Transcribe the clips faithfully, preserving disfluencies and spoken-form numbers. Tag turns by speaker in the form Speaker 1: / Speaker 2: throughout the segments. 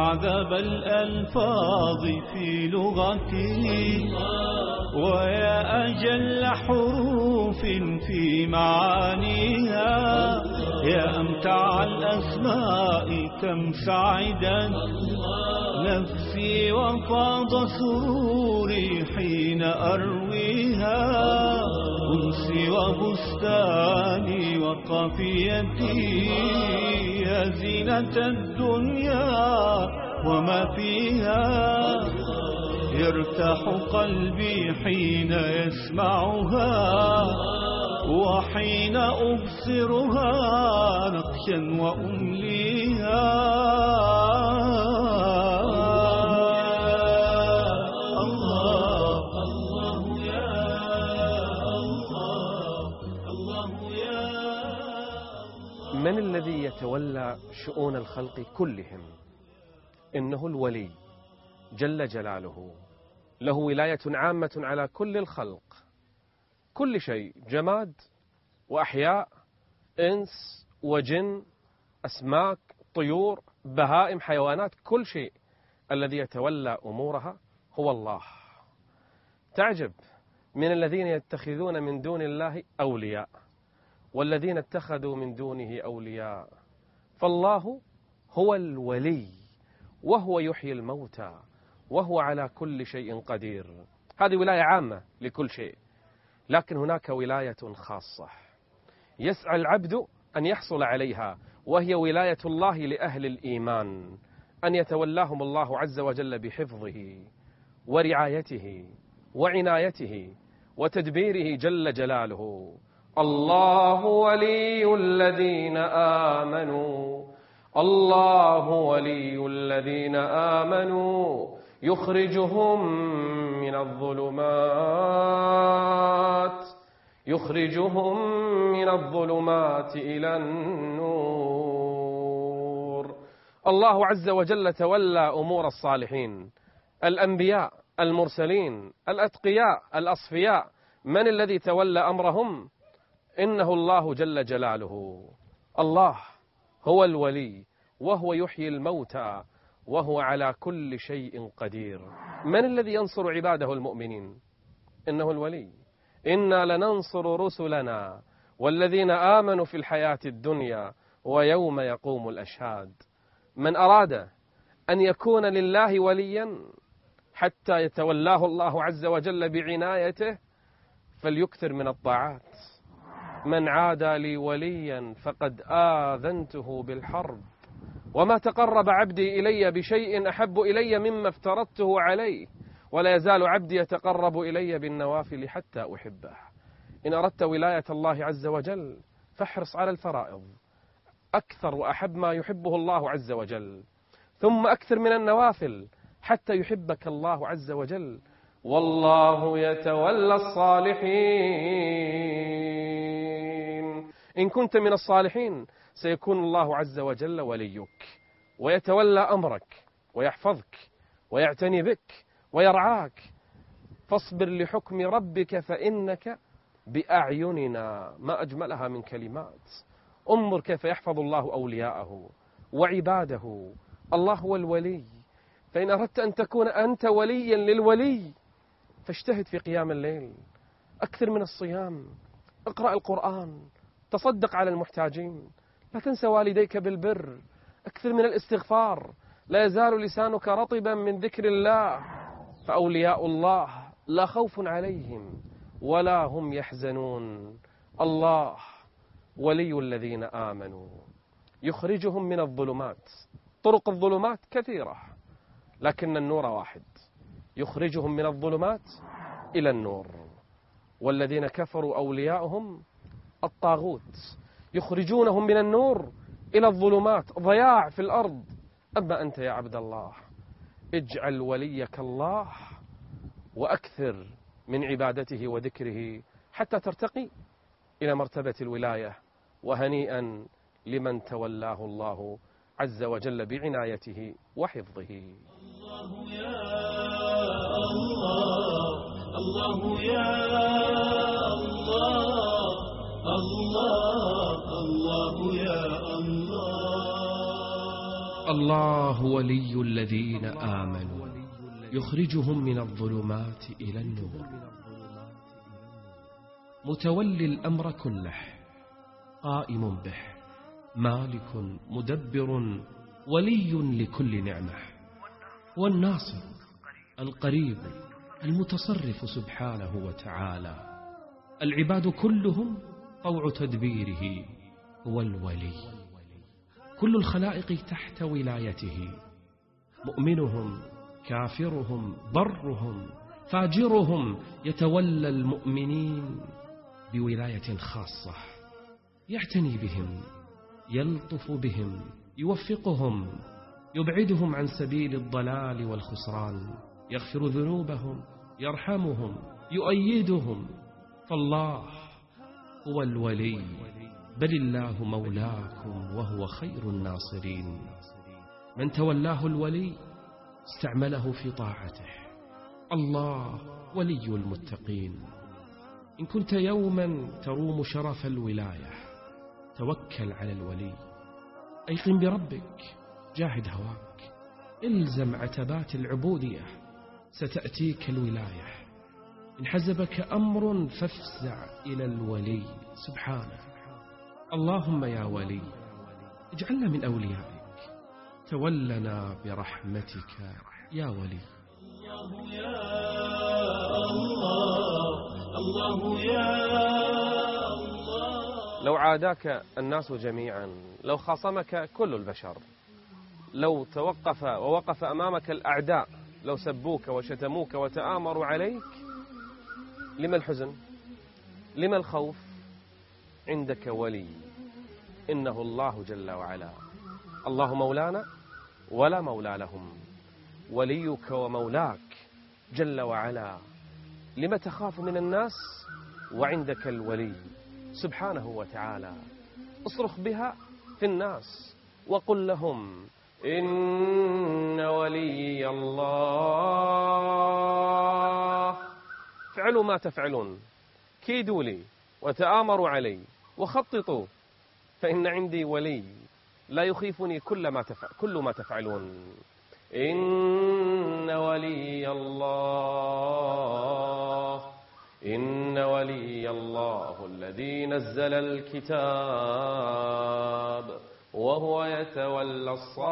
Speaker 1: أعذب الألفاظ في لغتي ويا أجل حروف في معانيها، يا أمتع الأسماء كم سعدت نفسي وفاض سروري حين أرويها، أنسي وبستاني وقافيتي يا زينة الدنيا وما فيها، يرتاح قلبي حين يسمعها وحين أبصرها نقشا وأمليها. الله الله يا الله الله يا الله.
Speaker 2: من الذي يتولى شؤون الخلق كلهم؟ إنه الولي جل جلاله، له ولاية عامة على كل الخلق، كل شيء، جماد وأحياء، إنس وجن، أسماك، طيور، بهائم، حيوانات، كل شيء الذي يتولى أمورها هو الله. تعجب من الذين يتخذون من دون الله أولياء والذين اتخذوا من دونه أولياء، فالله هو الولي وهو يحيي الموتى وهو على كل شيء قدير. هذه ولاية عامة لكل شيء، لكن هناك ولاية خاصة يسعى العبد أن يحصل عليها، وهي ولاية الله لأهل الإيمان، أن يتولاهم الله عز وجل بحفظه ورعايته وعنايته وتدبيره جل جلاله. الله ولي الذين آمنوا، الله ولي الذين آمنوا يخرجهم من الظلمات يخرجهم من الظلمات إلى النور. الله عز وجل تولى أمور الصالحين، الأنبياء، المرسلين، الأتقياء، الأصفياء. من الذي تولى أمرهم؟ إنه الله جل جلاله. الله هو الولي وهو يحيي الموتى وهو على كل شيء قدير. من الذي ينصر عباده المؤمنين؟ إنه الولي. إنا لننصر رسلنا والذين آمنوا في الحياة الدنيا ويوم يقوم الأشهاد. من أراد أن يكون لله وليا حتى يتولاه الله عز وجل بعنايته فليكثر من الطاعات. من عادى لي وليا فقد آذنته بالحرب، وما تقرب عبدي إلي بشيء أحب إلي مما افترضته عليه، ولا يزال عبدي يتقرب إلي بالنوافل حتى أحبه. إن أردت ولاية الله عز وجل فاحرص على الفرائض، أكثر وأحب ما يحبه الله عز وجل، ثم أكثر من النوافل حتى يحبك الله عز وجل. والله يتولى الصالحين. إن كنت من الصالحين سيكون الله عز وجل وليك ويتولى أمرك ويحفظك ويعتني بك ويرعاك. فاصبر لحكم ربك فإنك بأعيننا. ما أجملها من كلمات. انظر كيف يحفظ الله أولياءه وعباده. الله هو الولي، فإن أردت أن تكون أنت وليا للولي فاجتهد في قيام الليل، أكثر من الصيام، اقرأ القرآن، تصدق على المحتاجين، لا تنسى والديك بالبر، أكثر من الاستغفار، لا يزال لسانك رطبا من ذكر الله. فأولياء الله لا خوف عليهم ولا هم يحزنون. الله ولي الذين آمنوا يخرجهم من الظلمات. طرق الظلمات كثيرة لكن النور واحد، يخرجهم من الظلمات إلى النور. والذين كفروا أولياؤهم الطاغوت يخرجونهم من النور إلى الظلمات، ضياع في الأرض. أما أنت يا عبد الله اجعل وليك الله وأكثر من عبادته وذكره حتى ترتقي إلى مرتبة الولاية. وهنيئا لمن تولاه الله عز وجل بعنايته وحفظه.
Speaker 1: الله يا الله الله يا الله الله الله يا الله.
Speaker 2: الله ولي الذين آمنوا يخرجهم من الظلمات إلى النور، متولي الأمر كله، قائم به، مالك مدبر، ولي لكل نعمة، والناصر القريب المتصرف سبحانه وتعالى. العباد كلهم طوع تدبيره، هو الولي. كل الخلائق تحت ولايته، مؤمنهم كافرهم برهم فاجرهم، يتولى المؤمنين بولاية خاصة، يعتني بهم، يلطف بهم، يوفقهم، يبعدهم عن سبيل الضلال والخسران، يغفر ذنوبهم، يرحمهم، يؤيدهم. فالله هو الولي، بل الله مولاكم وهو خير الناصرين. من تولاه الولي استعمله في طاعته. الله ولي المتقين. إن كنت يوما تروم شرف الولاية توكل على الولي، أيقن بربك، جاهد هواك، إلزم عتبات العبودية، ستأتيك الولاية. إن حزبك أمر فافزع إلى الولي سبحانه. اللهم يا ولي اجعلنا من أوليائك، تولنا برحمتك يا ولي.
Speaker 1: الله يا الله، الله يا الله.
Speaker 2: لو عاداك الناس جميعا، لو خاصمك كل البشر، لو توقف ووقف أمامك الأعداء، لو سبوك وشتموك وتآمروا عليك، لما الحزن؟ لما الخوف؟ عندك ولي، إنه الله جل وعلا. الله مولانا ولا مولى لهم، وليك ومولاك جل وعلا. لما تخاف من الناس وعندك الولي سبحانه وتعالى؟ اصرخ بها في الناس وقل لهم إن ولي الله. فعلوا ما تفعلون، كيدوا لي وتآمروا علي وخططوا، فإن عندي ولي لا يخيفني كل ما تفعل كل ما تفعلون. إن ولي الله، إن ولي الله الذي نزل الكتاب وهو يتولى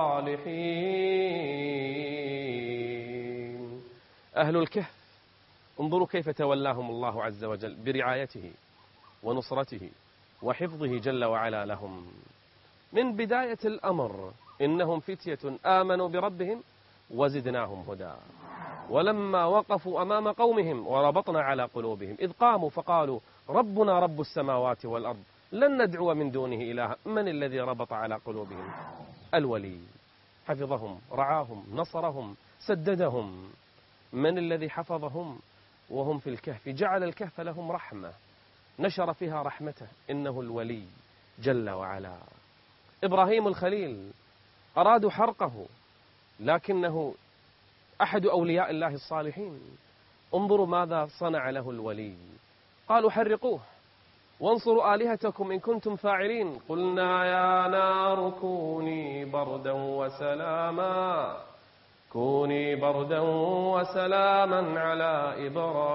Speaker 2: الصالحين. أهل الكهف انظروا كيف تولاهم الله عز وجل برعايته ونصرته وحفظه جل وعلا لهم. من بداية الأمر إنهم فتية آمنوا بربهم وزدناهم هدى. ولما وقفوا أمام قومهم وربطنا على قلوبهم إذ قاموا فقالوا ربنا رب السماوات والأرض لن ندعو من دونه إلها. من الذي ربط على قلوبهم؟ الولي، حفظهم، رعاهم، نصرهم، سددهم. من الذي حفظهم وهم في الكهف؟ جعل الكهف لهم رحمة، نشر فيها رحمته، إنه الولي جل وعلا. إبراهيم الخليل أرادوا حرقه، لكنه أحد أولياء الله الصالحين. انظروا ماذا صنع له الولي. قالوا حرقوه وانصروا آلهتكم إن كنتم فاعلين. قلنا يا نار كوني بردا وسلاما كوني بردا وسلاما على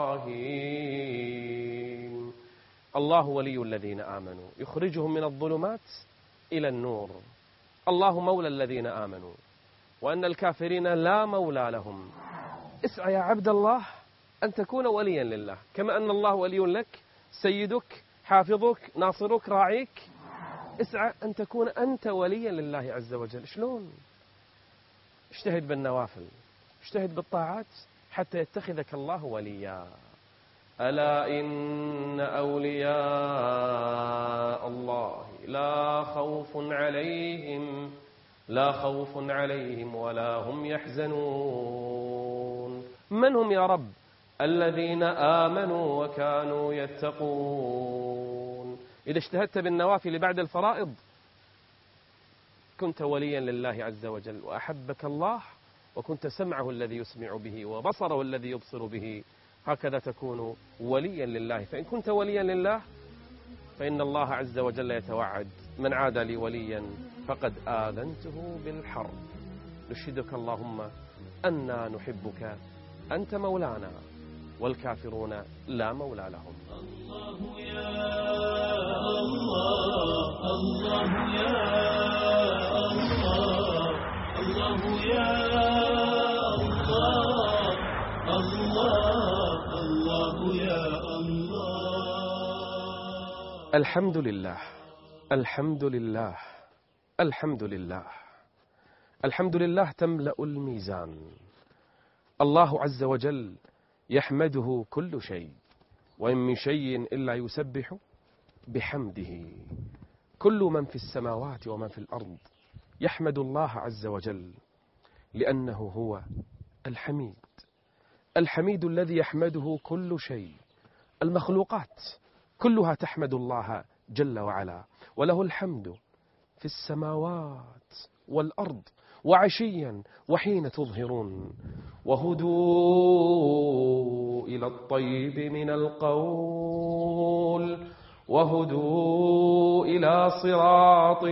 Speaker 2: إبراهيم. الله ولي الذين آمنوا يخرجهم من الظلمات إلى النور. الله مولى الذين آمنوا، وأن الكافرين لا مولى لهم. اسعى يا عبد الله أن تكون وليا لله، كما أن الله ولي لك، سيدك، حافظك، ناصرك، راعيك. اسعى أن تكون أنت وليا لله عز وجل. شلون؟ اجتهد بالنوافل، اجتهد بالطاعات حتى يتخذك الله وليا. ألا إن أولياء الله لا خوف عليهم لا خوف عليهم ولا هم يحزنون. من هم يا رب؟ الذين آمنوا وكانوا يتقون. إذا اجتهدت بالنوافل بعد الفرائض كنت وليا لله عز وجل، وأحبك الله، وكنت سمعه الذي يسمع به وبصره الذي يبصر به. هكذا تكون وليا لله. فإن كنت وليا لله فإن الله عز وجل يتوعد من عادى لي وليا فقد آذنته بالحرب. نشهدك اللهم أنا نحبك أنت مولانا والكافرون لا مولى لهم.
Speaker 1: الله يا الله الله يا الله الله يا الله الله الله يا الله.
Speaker 2: الحمد لله الحمد لله الحمد لله الحمد لله تملأ الميزان. الله عز وجل يحمده كل شيء، وإن من شيء إلا يسبح بحمده. كل من في السماوات ومن في الأرض يحمد الله عز وجل، لأنه هو الحميد الحميد الذي يحمده كل شيء. المخلوقات كلها تحمد الله جل وعلا، وله الحمد في السماوات والأرض وعشيا وحين تظهرون. وهدوا إلى الطيب من القول وهدوا إلى صراط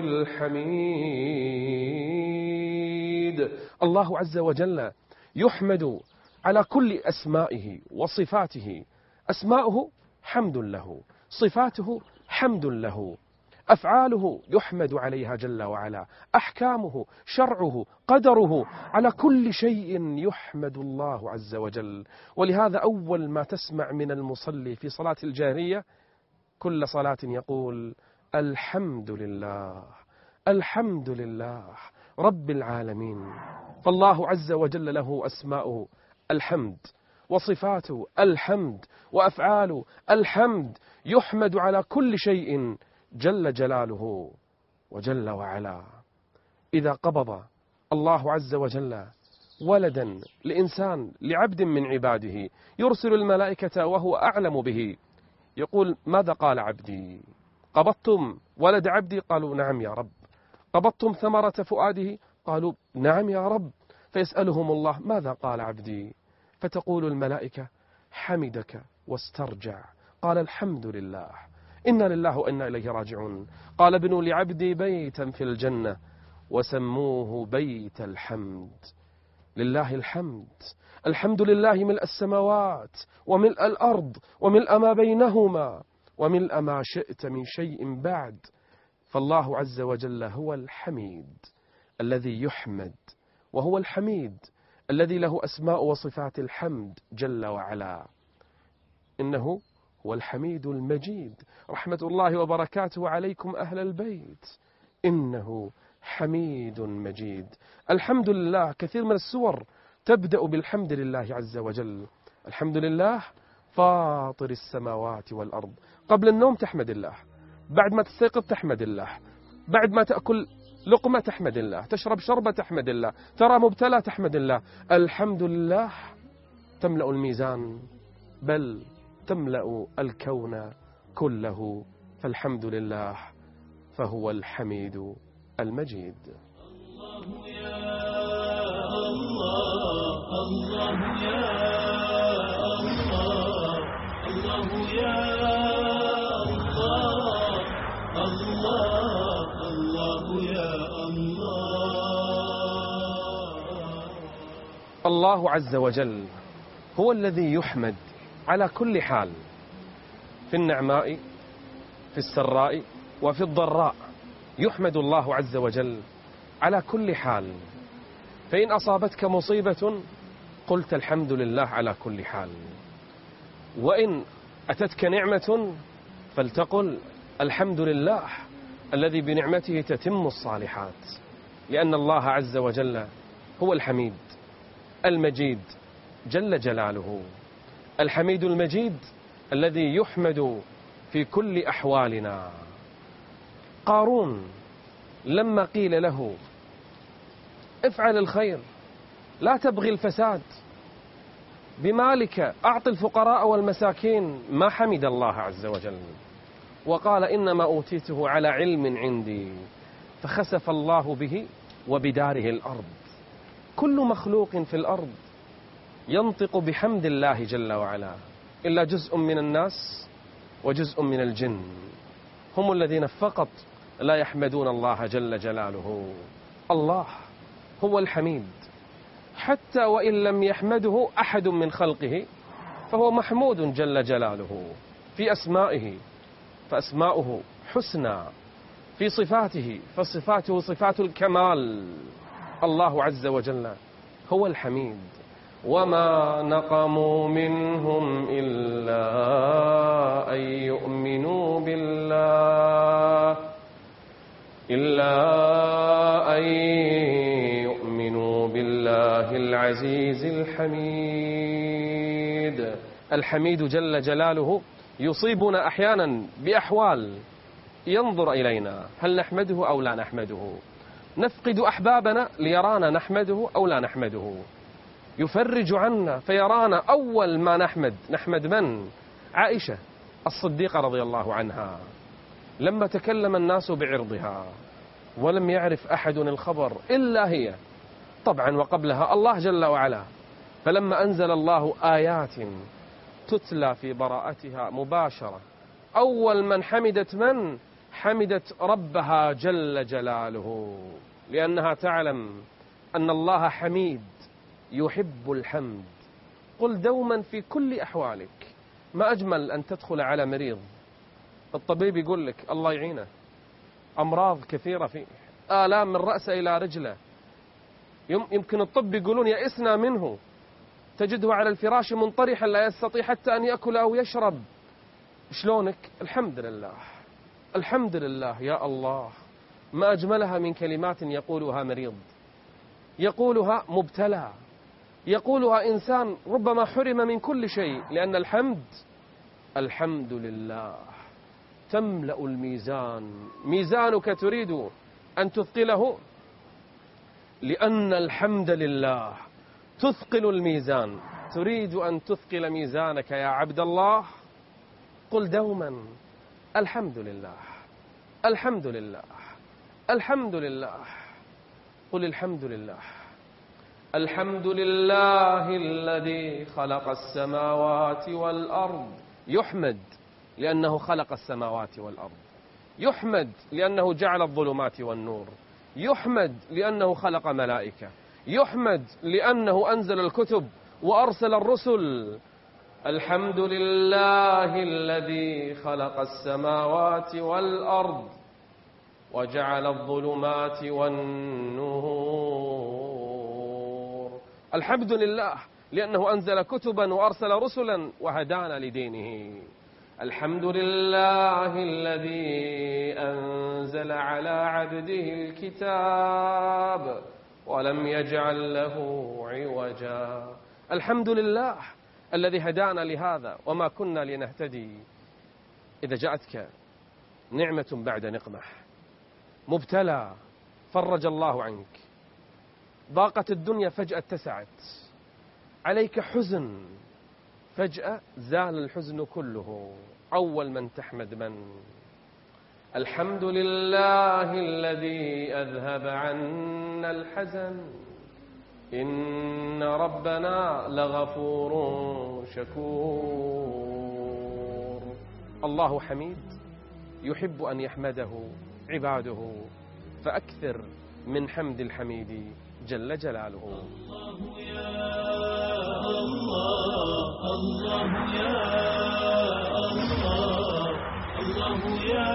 Speaker 2: الحميد. الله عز وجل يحمد على كل أسمائه وصفاته. أسماؤه حمد له، صفاته حمد له، أفعاله يحمد عليها جل وعلا، أحكامه شرعه قدره، على كل شيء يحمد الله عز وجل. ولهذا أول ما تسمع من المصلي في صلاة الجاهرية كل صلاة يقول الحمد لله الحمد لله رب العالمين. فالله عز وجل له أسماؤه الحمد، وصفاته الحمد، وأفعاله الحمد، يحمد على كل شيء جل جلاله وجل وعلا. إذا قبض الله عز وجل ولدا لإنسان لعبد من عباده يرسل الملائكة وهو أعلم به، يقول ماذا قال عبدي؟ قبضتم ولد عبدي؟ قالوا نعم يا رب. قبضتم ثمرة فؤاده؟ قالوا نعم يا رب. فيسألهم الله ماذا قال عبدي؟ فتقول الملائكة حمدك واسترجع، قال الحمد لله، إنا لله وإنا إليه راجعون. قال ابنوا لعبدي بيتا في الجنة وسموه بيت الحمد. لله الحمد. الحمد لله ملء السماوات وملء الأرض وملء ما بينهما وملء ما شئت من شيء بعد. فالله عز وجل هو الحميد الذي يحمد، وهو الحميد الذي له أسماء وصفات الحمد جل وعلا. إنه هو الحميد المجيد. رحمة الله وبركاته عليكم أهل البيت، إنه حميد مجيد. الحمد لله كثير من السور تبدأ بالحمد لله عز وجل. الحمد لله فاطر السماوات والأرض. قبل النوم تحمد الله، بعد ما تستيقظ تحمد الله، بعد ما تأكل لقمة تحمد الله، تشرب شربة تحمد الله، ترى مبتلى تحمد الله. الحمد لله تملأ الميزان، بل تملأ الكون كله. فالحمد لله فهو الحميد المجيد.
Speaker 1: الله يا الله الله يا الله الله يا الله الله الله يا الله.
Speaker 2: الله عز وجل هو الذي يحمد على كل حال، في النعماء في السراء وفي الضراء. يحمد الله عز وجل على كل حال. فإن أصابتك مصيبة قلت الحمد لله على كل حال، وإن أتتك نعمة فلتقل الحمد لله الذي بنعمته تتم الصالحات. لأن الله عز وجل هو الحميد المجيد جل جلاله. الحميد المجيد الذي يحمد في كل أحوالنا. قارون لما قيل له افعل الخير لا تبغي الفساد، بمالك أعط الفقراء والمساكين، ما حمد الله عز وجل، وقال إنما أوتيته على علم عندي، فخسف الله به وبداره الأرض. كل مخلوق في الأرض ينطق بحمد الله جل وعلا إلا جزء من الناس وجزء من الجن، هم الذين فقط لا يحمدون الله جل جلاله. الله هو الحميد، حتى وإن لم يحمده أحد من خلقه فهو محمود جل جلاله في أسمائه، فأسماؤه حسنى، في صفاته فصفاته صفات الكمال. الله عز وجل هو الحميد. وما نقموا منهم إلا أن يؤمنوا بالله إلا أن يؤمنوا بالله العزيز الحميد. الحميد جل جلاله يصيبنا أحيانا بأحوال ينظر إلينا هل نحمده أو لا نحمده، نفقد أحبابنا ليرانا نحمده أو لا نحمده، يفرج عنا فيرانا أول ما نحمد. نحمد من؟ عائشة الصديقة رضي الله عنها، لما تكلم الناس بعرضها ولم يعرف أحد الخبر إلا هي، طبعا وقبلها الله جل وعلا، فلما أنزل الله آيات تتلى في براءتها مباشرة، أول من حمدت من؟ حمدت ربها جل جلاله، لأنها تعلم أن الله حميد يحب الحمد. قل دوما في كل أحوالك، ما أجمل أن تدخل على مريض الطبيب يقول لك الله يعينه، أمراض كثيرة فيه، آلام من رأسه إلى رجله، يمكن الطب يقولون يئسنا منه، تجده على الفراش منطرحا لا يستطيع حتى أن يأكل أو يشرب. شلونك؟ الحمد لله الحمد لله يا الله. ما أجملها من كلمات يقولها مريض، يقولها مبتلى، يقولها إنسان ربما حرم من كل شيء، لأن الحمد الحمد لله تملأ الميزان. ميزانك تريد أن تثقله، لأن الحمد لله تثقل الميزان. تريد أن تثقل ميزانك يا عبد الله، قل دوما الحمد لله الحمد لله الحمد لله. قل الحمد لله الحمد لله الذي خلق السماوات والأرض. يحمد لأنه خلق السماوات والأرض، يحمد لأنه جعل الظلمات والنور، يحمد لأنه خلق ملائكة، يحمد لأنه أنزل الكتب وأرسل الرسل. الحمد لله الذي خلق السماوات والأرض وجعل الظلمات والنور. الحمد لله لأنه أنزل كتبا وأرسل رسلا وهدانا لدينه. الحمد لله الذي أنزل على عبده الكتاب ولم يجعل له عوجا. الحمد لله الذي هدانا لهذا وما كنا لنهتدي. إذا جاءتك نعمة بعد نقمة، مبتلى فرج الله عنك، ضاقت الدنيا فجأة اتسعت، عليك حزن فجأة زال الحزن كله، أول من تحمد من؟ الحمد لله الذي أذهب عنا الحزن إن ربنا لغفور شكور. الله حميد يحب أن يحمده عباده، فأكثر من حمد الحميد جل جلاله.
Speaker 1: الله يا الله الله يا الله الله يا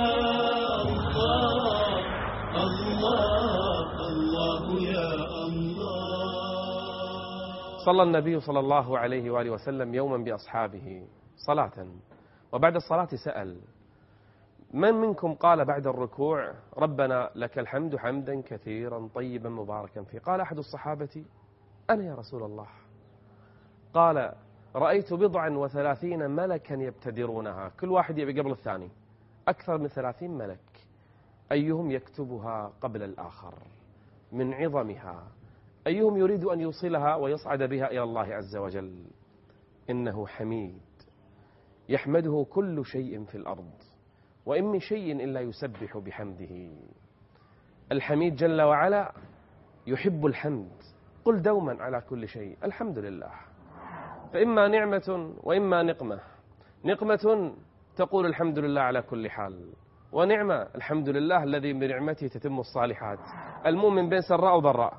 Speaker 1: الله الله الله يا الله.
Speaker 2: صلى النبي صلى الله عليه وآله وسلم يوما بأصحابه صلاة، وبعد الصلاة سأل: من منكم قال بعد الركوع ربنا لك الحمد حمدا كثيرا طيبا مباركا فيه؟ قال أحد الصحابة: أنا يا رسول الله. قال: رأيت بضعا وثلاثين ملكا يبتدرونها، كل واحد يبي قبل الثاني، أكثر من ثلاثين ملك، أيهم يكتبها قبل الآخر من عظمها، أيهم يريد أن يوصلها ويصعد بها إلى الله عز وجل. إنه حميد يحمده كل شيء في الأرض، وإن من شيء إلا يسبح بحمده. الحميد جل وعلا يحب الحمد. قل دوما على كل شيء الحمد لله، فإما نعمة وإما نقمة. نقمة تقول الحمد لله على كل حال، ونعمة الحمد لله الذي بنعمته تتم الصالحات. المؤمن بين سراء وضراء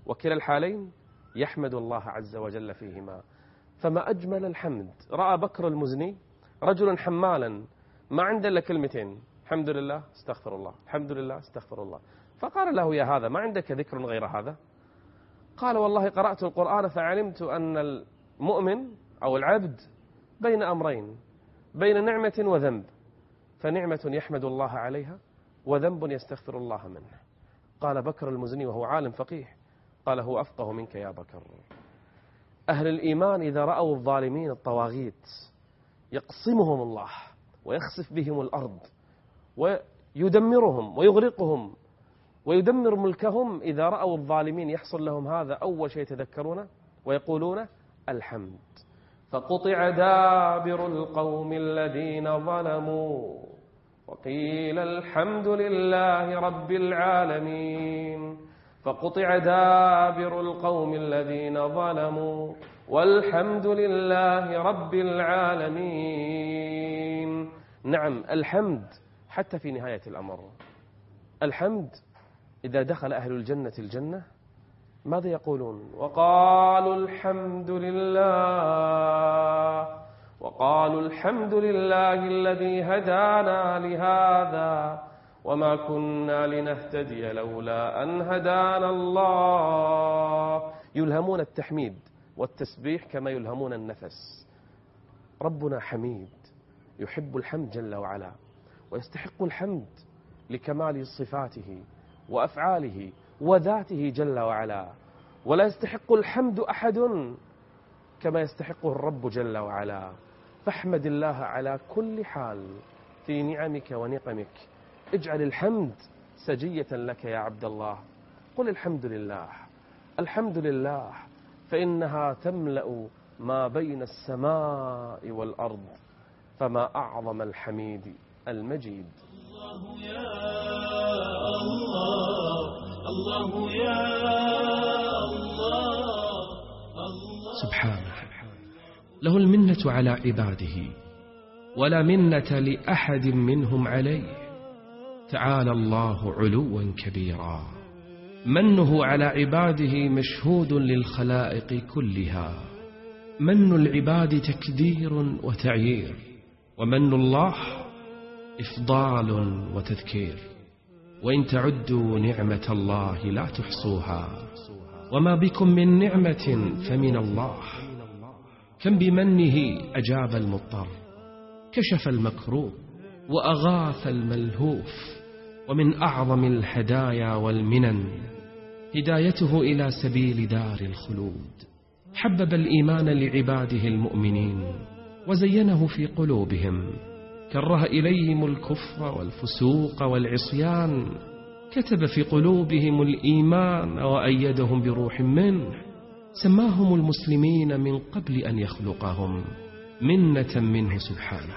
Speaker 2: وكلا الحالين يحمد الله عز وجل فيهما. فما أجمل الحمد. رأى بكر المزني رجلا حمالا ما عنده إلا كلمتين: الحمد لله استغفر الله، الحمد لله استغفر الله. فقال له: يا هذا ما عندك ذكر غير هذا؟ قال: والله قرأت القرآن فعلمت أن المؤمن أو العبد بين أمرين، بين نعمة وذنب، فنعمة يحمد الله عليها وذنب يستغفر الله منه. قال بكر المزني وهو عالم فقيه، قال: هو أفقه منك يا بكر. أهل الإيمان إذا رأوا الظالمين الطواغيت يقصمهم الله ويخسف بهم الأرض ويدمرهم ويغرقهم ويدمر ملكهم، إذا رأوا الظالمين يحصل لهم هذا أول شيء يتذكرونه ويقولون: الحمد. فقطع دابر القوم الذين ظلموا وقيل الحمد لله رب العالمين. فقطع دابر القوم الذين ظلموا والحمد لله رب العالمين. نعم، الحمد حتى في نهاية الأمر. الحمد إذا دخل أهل الجنة الجنة ماذا يقولون؟ وقالوا الحمد لله وقالوا الحمد لله الذي هدانا لهذا وما كنا لنهتدي لولا أن هدانا الله. يلهمون التحميد والتسبيح كما يلهمون النفس. ربنا حميد يحب الحمد جل وعلا، ويستحق الحمد لكمال صفاته وأفعاله وذاته جل وعلا، ولا يستحق الحمد أحد كما يستحقه الرب جل وعلا. فاحمد الله على كل حال في نعمك ونقمك. اجعل الحمد سجية لك يا عبد الله. قل الحمد لله، الحمد لله، فإنها تملأ ما بين السماء والأرض، فما أعظم الحميد المجيد.
Speaker 1: الله يا الله، الله يا الله، الله.
Speaker 3: سبحانه له المنة على عباده ولا منة لأحد منهم عليه. تعالى الله علوا كبيرا. منه على عباده مشهود للخلائق كلها. من العباد تكدير وتعيير، ومن الله إفضال وتذكير. وإن تعدوا نعمة الله لا تحصوها، وما بكم من نعمة فمن الله. كم بمنه أجاب المضطر، كشف المكروب، وأغاث الملهوف. ومن أعظم الهدايا والمنن هدايته إلى سبيل دار الخلود. حبب الإيمان لعباده المؤمنين وزينه في قلوبهم، كره إليهم الكفر والفسوق والعصيان. كتب في قلوبهم الإيمان وأيدهم بروح منه. سماهم المسلمين من قبل أن يخلقهم، منة منه سبحانه.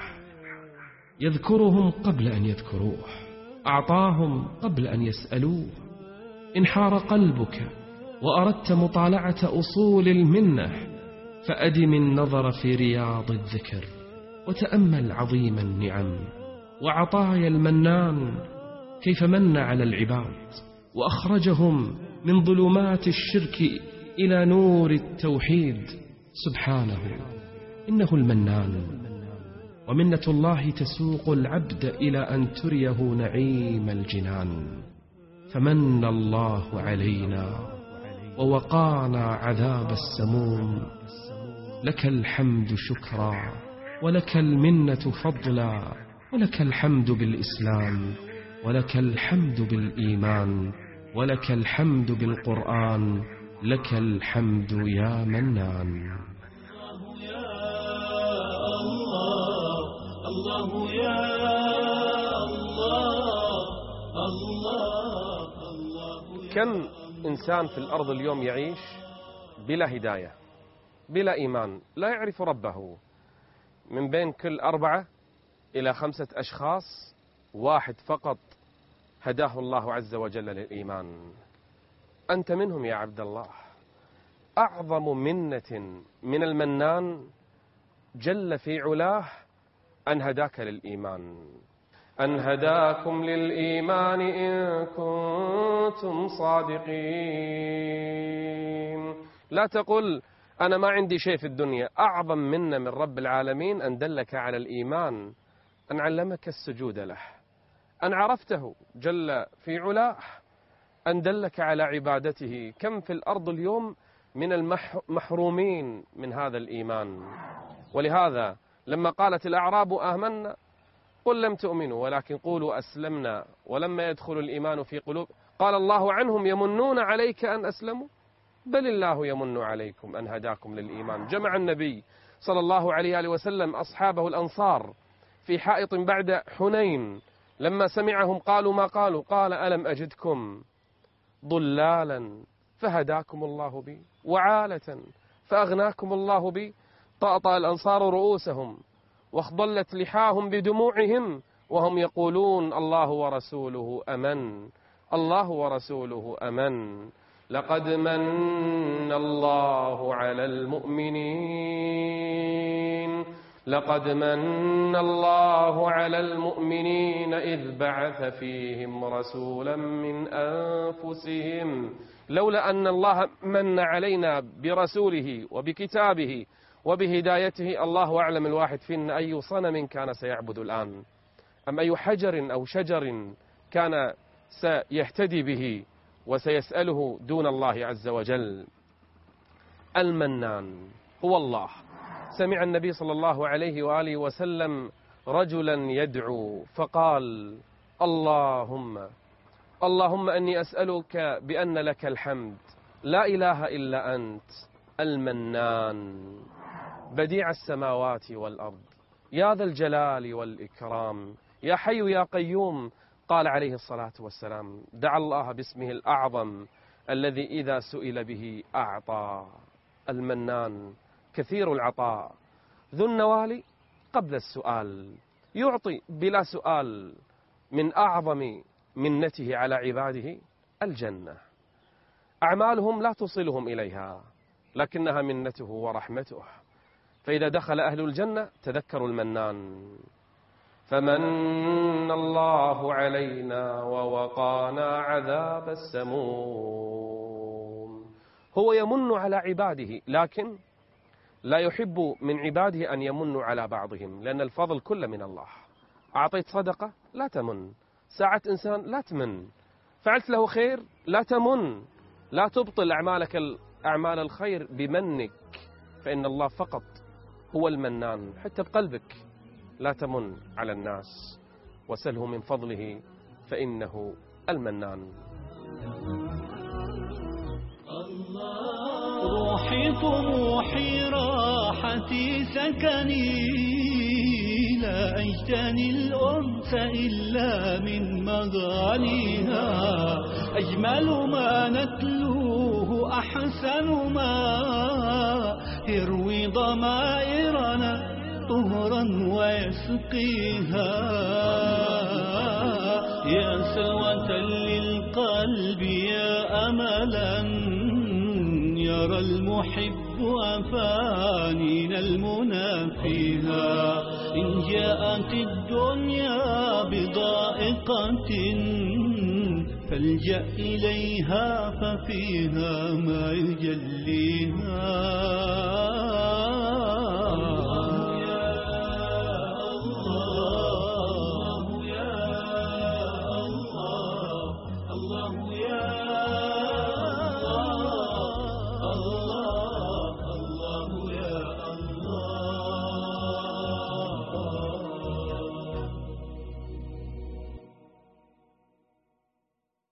Speaker 3: يذكرهم قبل أن يذكروه، أعطاهم قبل أن يسألوه. إن حار قلبك وأردت مطالعة أصول المنة، فأدم النظر في رياض الذكر، وتأمل عظيم النعم وعطايا المنان، كيف من على العباد وأخرجهم من ظلمات الشرك إلى نور التوحيد. سبحانه إنه المنان، ومنة الله تسوق العبد إلى أن تريه نعيم الجنان. فمن الله علينا ووقانا عذاب السموم. لك الحمد شكرا، ولك المنة فضلا، ولك الحمد بالإسلام، ولك الحمد بالإيمان، ولك الحمد بالقرآن. لك الحمد يا منان.
Speaker 1: الله يا الله، الله يا الله، الله، الله يا
Speaker 2: كم إنسان في الأرض اليوم يعيش بلا هداية، بلا إيمان، لا يعرف ربه. من بين كل أربعة إلى خمسة أشخاص واحد فقط هداه الله عز وجل للإيمان. أنت منهم يا عبد الله. أعظم منة من المنان جل في علاه أن هداك للإيمان، أن هداكم للإيمان إن كنتم صادقين. لا تقل أنا ما عندي شيء في الدنيا. أعظم منا من رب العالمين أن دلك على الإيمان، أن علمك السجود له، أن عرفته جل في علاه، أن دلك على عبادته. كم في الأرض اليوم من المحرومين من هذا الإيمان. ولهذا لما قالت الأعراب آمنا قل لم تؤمنوا ولكن قولوا أسلمنا ولما يدخل الإيمان في قلوب قال الله عنهم يمنون عليك أن أسلموا بل الله يمن عليكم أن هداكم للإيمان. جمع النبي صلى الله عليه وسلم أصحابه الأنصار في حائط بعد حنين، لما سمعهم قالوا ما قالوا، قال ألم أجدكم ضلالا فهداكم الله بي وعالة فأغناكم الله بي. طأطأ الأنصار رؤوسهم واخضلت لحاهم بدموعهم وهم يقولون الله ورسوله أمن، الله ورسوله أمن. لقد من الله على المؤمنين لقد من الله على المؤمنين إذ بعث فيهم رسولا من أنفسهم. لولا أن الله من علينا برسوله وبكتابه وبهدايته، الله أعلم الواحد فينا أي صنم كان سيعبد الآن، أم أي حجر أو شجر كان سيهتدي به وسيسأله دون الله عز وجل. المنان هو الله. سمع النبي صلى الله عليه وآله وسلم رجلا يدعو فقال اللهم اللهم أني أسألك بأن لك الحمد لا إله إلا أنت المنان بديع السماوات والأرض يا ذا الجلال والإكرام يا حي يا قيوم. قال عليه الصلاة والسلام دعا الله باسمه الأعظم الذي إذا سئل به أعطى. المنان كثير العطاء ذو النوال قبل السؤال، يعطي بلا سؤال. من أعظم منته على عباده الجنة. أعمالهم لا تصلهم إليها لكنها منته ورحمته، فإذا دخل أهل الجنة تذكروا المنان. فمن الله علينا ووقانا عذاب السموم. هو يمن على عباده لكن لا يحب من عباده أن يمنوا على بعضهم، لأن الفضل كله من الله. أعطيت صدقة لا تمن، ساعدت إنسان لا تمن، فعلت له خير لا تمن. لا تبطل أعمالك أعمال الخير بمنك، فإن الله فقط هو المنان. حتى بقلبك لا تمن على الناس، وسله من فضله فإنه المنان.
Speaker 1: روحي طموحي راحتي سكني لا أجتني الأنس إلا من مغانيها. أجمل ما نتلوه أحسن ما يروي ضمائرنا طهرا ويسقيها. يا سلوة للقلب يا أملا يرى المحب أفانين المنى فيها. إن جاءت الدنيا بضائقة فالجأ إليها ففيها ما يجليها.